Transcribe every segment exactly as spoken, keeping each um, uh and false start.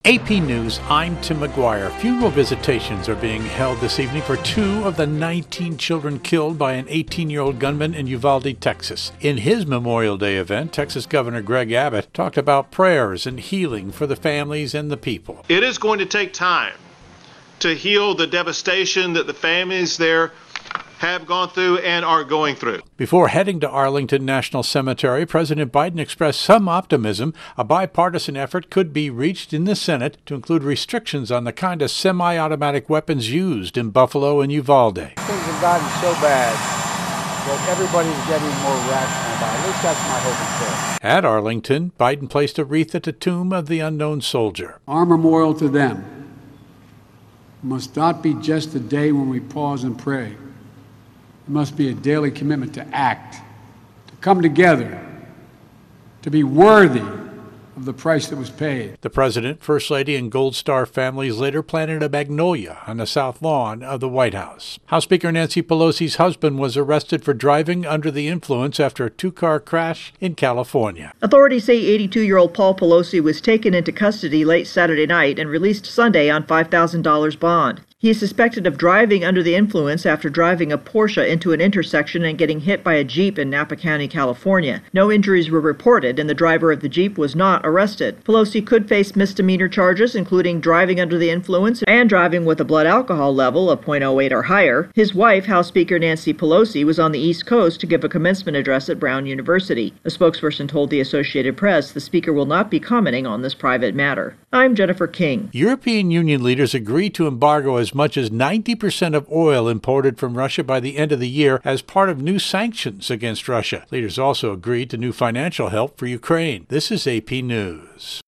A P News, I'm Tim McGuire. Funeral visitations are being held this evening for two of the nineteen children killed by an eighteen-year-old gunman in Uvalde, Texas. In his Memorial Day event, Texas Governor Greg Abbott talked about prayers and healing for the families and the people. It is going to take time to heal the devastation that the families there have gone through and are going through. Before heading to Arlington National Cemetery, President Biden expressed some optimism a bipartisan effort could be reached in the Senate to include restrictions on the kind of semi-automatic weapons used in Buffalo and Uvalde. Things have gotten so bad that everybody's getting more rational about it. At least that's my hope and prayer. At Arlington, Biden placed a wreath at the tomb of the unknown soldier. Our memorial to them must not be just a day when we pause and pray. It must be a daily commitment to act, to come together, to be worthy of the price that was paid. The President, First Lady, and Gold Star families later planted a magnolia on the south lawn of the White House. House Speaker Nancy Pelosi's husband was arrested for driving under the influence after a two-car crash in California. Authorities say eighty-two-year-old Paul Pelosi was taken into custody late Saturday night and released Sunday on five thousand dollars bond. He is suspected of driving under the influence after driving a Porsche into an intersection and getting hit by a Jeep in Napa County, California. No injuries were reported, and the driver of the Jeep was not arrested. Pelosi could face misdemeanor charges, including driving under the influence and driving with a blood alcohol level of point oh eight or higher. His wife, House Speaker Nancy Pelosi, was on the East Coast to give a commencement address at Brown University. A spokesperson told the Associated Press the speaker will not be commenting on this private matter. I'm Jennifer King. European Union leaders agreed to embargo as much as ninety percent of oil imported from Russia by the end of the year as part of new sanctions against Russia. Leaders also agreed to new financial help for Ukraine. This is A P News.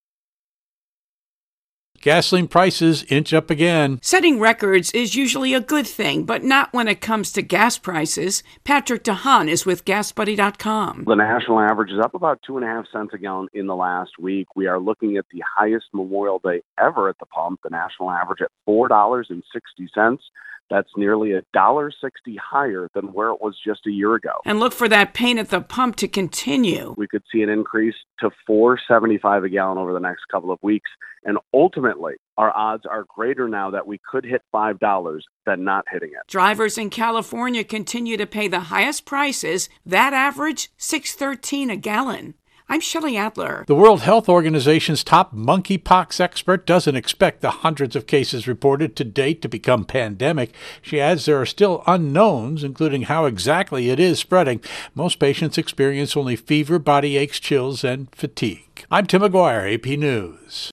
Gasoline prices inch up again. Setting records is usually a good thing, but not when it comes to gas prices. Patrick DeHaan is with gas buddy dot com. The national average is up about two and a half cents a gallon in the last week. We are looking at the highest Memorial Day ever at the pump, the national average at four dollars and sixty cents. That's nearly a dollar sixty higher than where it was just a year ago. And look for that pain at the pump to continue. We could see an increase to four seventy-five a gallon over the next couple of weeks. And ultimately, our odds are greater now that we could hit five dollars than not hitting it. Drivers in California continue to pay the highest prices. That average, six thirteen a gallon. I'm Shelley Adler. The World Health Organization's top monkeypox expert doesn't expect the hundreds of cases reported to date to become pandemic. She adds there are still unknowns, including how exactly it is spreading. Most patients experience only fever, body aches, chills, and fatigue. I'm Tim McGuire, A P News.